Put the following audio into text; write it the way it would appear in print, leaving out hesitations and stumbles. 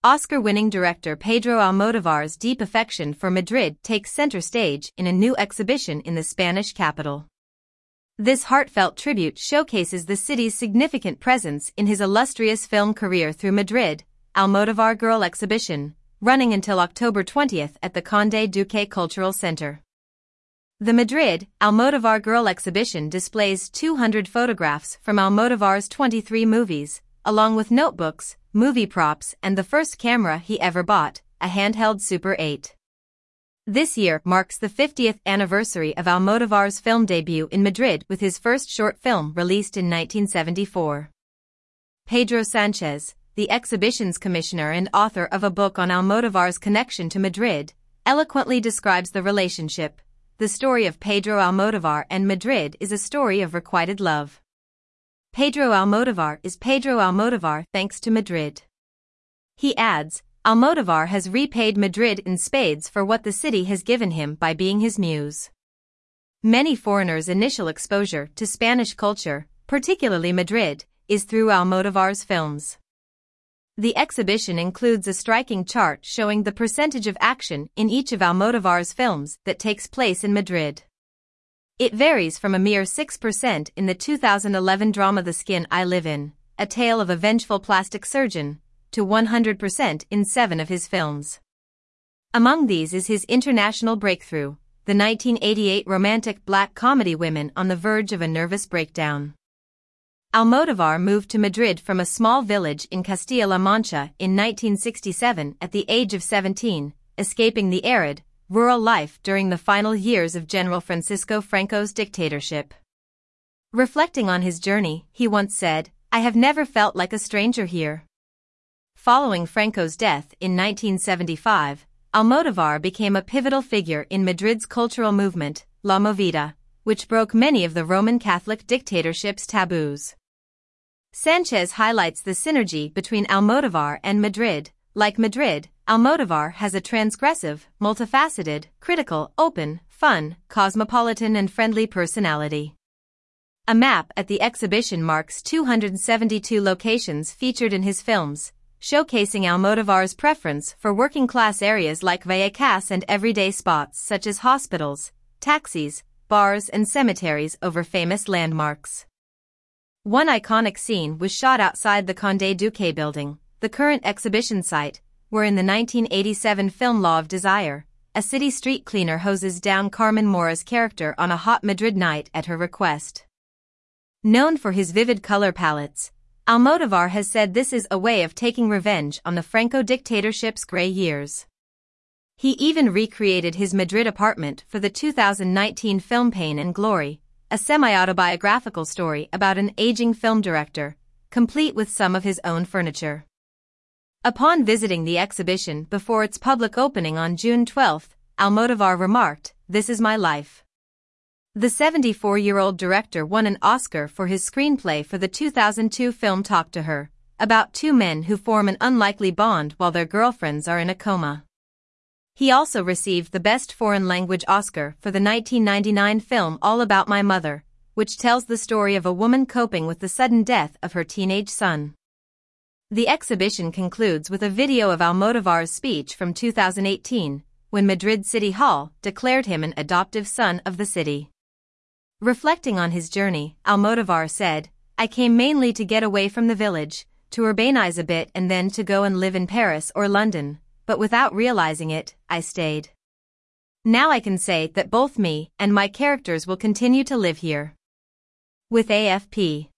Oscar-winning director Pedro Almodóvar's deep affection for Madrid takes center stage in a new exhibition in the Spanish capital. This heartfelt tribute showcases the city's significant presence in his illustrious film career through Madrid, Almodóvar Girl Exhibition, running until October 20th at the Conde Duque Cultural Center. The Madrid, Almodóvar Girl Exhibition displays 200 photographs from Almodóvar's 23 movies, along with notebooks, movie props and the first camera he ever bought, a handheld Super 8. This year marks the 50th anniversary of Almodóvar's film debut in Madrid with his first short film released in 1974. Pedro Sanchez, the exhibition's commissioner and author of a book on Almodóvar's connection to Madrid, eloquently describes the relationship. The story of Pedro Almodóvar and Madrid is a story of requited love. Pedro Almodóvar is Pedro Almodóvar thanks to Madrid. He adds, Almodóvar has repaid Madrid in spades for what the city has given him by being his muse. Many foreigners' initial exposure to Spanish culture, particularly Madrid, is through Almodóvar's films. The exhibition includes a striking chart showing the percentage of action in each of Almodóvar's films that takes place in Madrid. It varies from a mere 6% in the 2011 drama The Skin I Live In, a tale of a vengeful plastic surgeon, to 100% in 7 of his films. Among these is his international breakthrough, the 1988 romantic black comedy Women on the Verge of a Nervous Breakdown. Almodóvar moved to Madrid from a small village in Castilla-La Mancha in 1967 at the age of 17, escaping the arid, rural life during the final years of General Francisco Franco's dictatorship. Reflecting on his journey, he once said, "I have never felt like a stranger here." Following Franco's death in 1975, Almodóvar became a pivotal figure in Madrid's cultural movement, La Movida, which broke many of the Roman Catholic dictatorship's taboos. Sanchez highlights the synergy between Almodóvar and Madrid. Like Madrid, Almodóvar has a transgressive, multifaceted, critical, open, fun, cosmopolitan and friendly personality. A map at the exhibition marks 272 locations featured in his films, showcasing Almodóvar's preference for working-class areas like Vallecas and everyday spots such as hospitals, taxis, bars and cemeteries over famous landmarks. One iconic scene was shot outside the Conde Duque building, the current exhibition site, where in the 1987 film Law of Desire, a city street cleaner hoses down Carmen Mora's character on a hot Madrid night at her request. Known for his vivid color palettes, Almodóvar has said this is a way of taking revenge on the Franco dictatorship's gray years. He even recreated his Madrid apartment for the 2019 film Pain and Glory, a semi-autobiographical story about an aging film director, complete with some of his own furniture. Upon visiting the exhibition before its public opening on June 12, Almodóvar remarked, "This is my life." The 74-year-old director won an Oscar for his screenplay for the 2002 film Talk to Her, about two men who form an unlikely bond while their girlfriends are in a coma. He also received the Best Foreign Language Oscar for the 1999 film All About My Mother, which tells the story of a woman coping with the sudden death of her teenage son. The exhibition concludes with a video of Almodóvar's speech from 2018, when Madrid City Hall declared him an adoptive son of the city. Reflecting on his journey, Almodóvar said, "I came mainly to get away from the village, to urbanize a bit and then to go and live in Paris or London, but without realizing it, I stayed. Now I can say that both me and my characters will continue to live here." With AFP.